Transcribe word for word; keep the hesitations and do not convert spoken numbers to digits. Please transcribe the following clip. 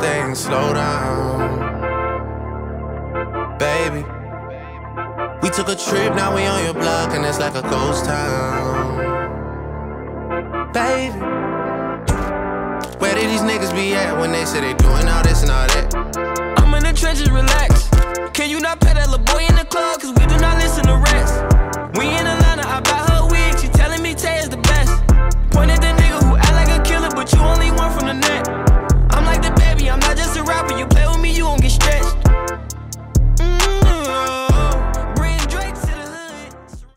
things slow down. Baby, we took a trip, now we on your block, and it's like a ghost town. Baby, where did these niggas be at when they say they doing all this and all that? I'm in the trenches, relax. Can you not pet that little boy in the club? Cause we